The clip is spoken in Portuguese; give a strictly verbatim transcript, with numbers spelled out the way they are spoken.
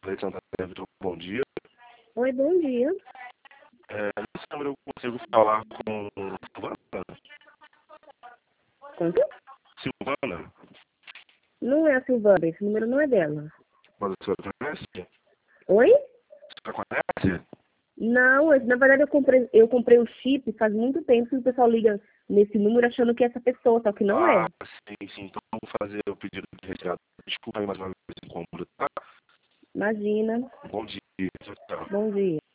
Falei, Santana, Vitor, bom dia. Oi, bom dia. É, nesse número eu consigo falar com Silvana? Com quem? Silvana? Não é a Silvana, esse número não é dela. Mas a senhora conhece? Oi? A senhora conhece? Não, eu- na verdade eu comprei, eu comprei o chip faz muito tempo que o pessoal liga nesse número achando que é essa pessoa, só que não é. Ah, sim, sim. Então eu vou fazer o pedido de retirada. Desculpa aí mais uma vez o incômodo, tá? Imagina. Bom dia. Tchau, tchau. Bom dia.